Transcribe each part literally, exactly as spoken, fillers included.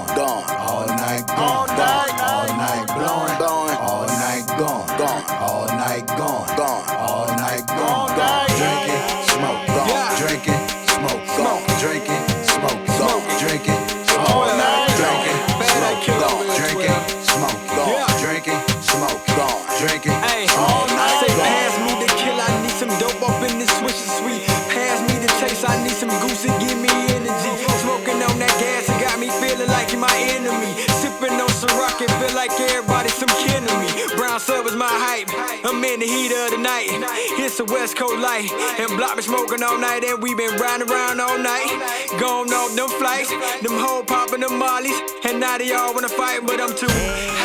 gone, all night gone, gone, all night blowing, blowing, all night gone, gone, all night gone, gone, all night gone, gone, drinking, smoke, gone, drinking, smoke, gone, drinking, smoke, gone, drinking, all night drinking, smoke, gone, drinking, smoke, gone, drinking, smoke, gone, drinking, all night gone. Pass me the kill, I need some dope up in this switch sweet. Pass me the chase, I need some goose to give me energy. Smoking on that gas, it got me feeling like you're my enemy. Sipping on Ciroc, it feel like everybody some kin to me. Brown sub is my hype, I'm in the heat of the night. It's a West Coast light, and block me smoking all night, and we been riding around all night. Going off them flights, them hoes popping them mollies, and now they all wanna fight, but I'm too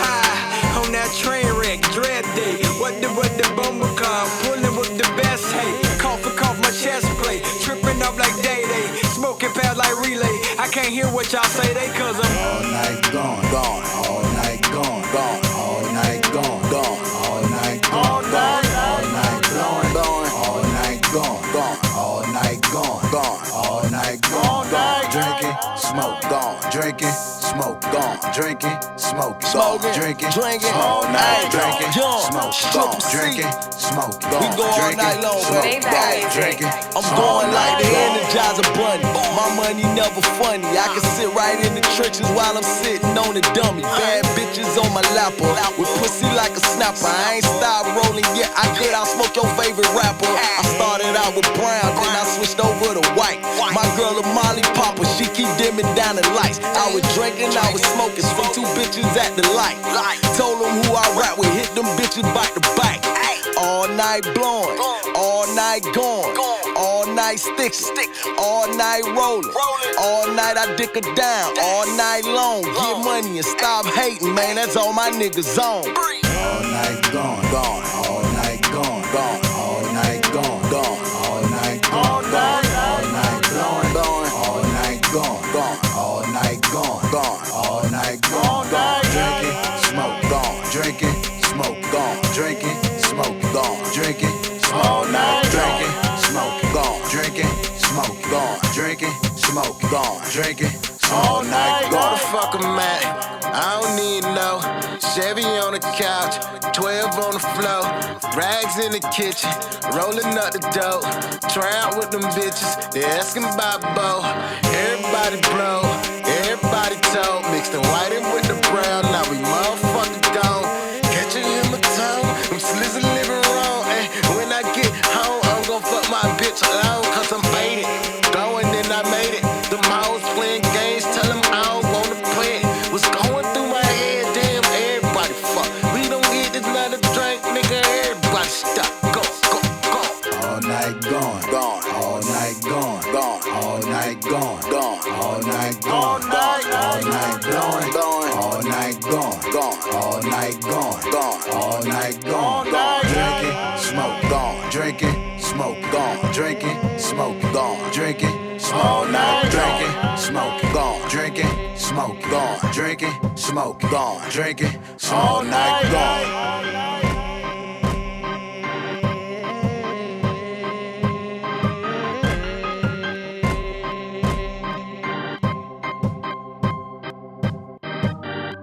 high on that train wreck, dread day. What the what the bumble come, pulling with the best hay. Coughing, cough my chest plate, tripping up like day day. Smoking past like relay, I can't hear what y'all say, they cause I'm all night gone, gone, all night gone, gone, all night gone, gone, all night gone, gone, all night blowing, blowing, all night gone, gone, all night gone, gone, all night gone, gone, drinking, smoke, gone, drinking, smoke, gone, drinking, smoke, gone, drinking, drinking, all night drinking, young, smoke, gone, drinking, smoke, gone, we go all night long, smoke, gone, drinking. I'm going like the Energizer Bunny. My money never funny. I can sit right in the trenches while I'm sitting on the dummy. Bad bitches on my lapper with pussy like a snapper. I ain't stopped rolling yet. I could outsmoke your favorite rapper. I started out with brown, then I switched over to white. My girl a Molly Popper, she keep dimming down the lights. I was drinking, I was smoking, from two bitches at the light. Told them who I rap with, hit them bitches back to back. All night blowing, all night gone, all night sticking, all night rolling, all night I dick her down, all night long. Get money and stop hating, man, that's all my niggas on. All night gone, gone, all night gone, gone, all night gone, gone, all night gone, gone, all night blowing, blowing, all night gone, gone, all night gone, gone, all night gone, gone, drinking, smoke, gone, drinking, smoke, gone, drinking, smoke, gone, drinking, all night drinking, smoke, gone, drinking, smoke, gone, drinking, smoke, gone, drinking, all night gone. Where the fuck I'm at? I don't need no Chevy on the couch, twelve on the floor, rags in the kitchen, rolling up the dope, try out with them bitches, they asking about Bo. Everybody blow, everybody told, mix the white in with the brown, now we motherfucking gone. Catch a hematome, I'm slizzing living wrong, and when I get home, I'm gon' fuck my bitch alone, cause I'm faded, going and I made it. The mouse playing games, tell them I don't wanna play it. What's going through my head, damn, everybody fuck. We don't get this another drink, nigga, everybody stop. Go, go, go. All night gone, gone, all night gone, gone, all night gone, gone, all night gone, gone, all night blowing, blowing, all night gone, gone, all night gone, gone, all night gone, gone, drinking, smoke, gone, drinking, smoke, gone, drinking, smoke, gone, drinking, all night drinking, smoke, gone, drinking, smoke, gone, drinking, smoke, gone, drinking, all night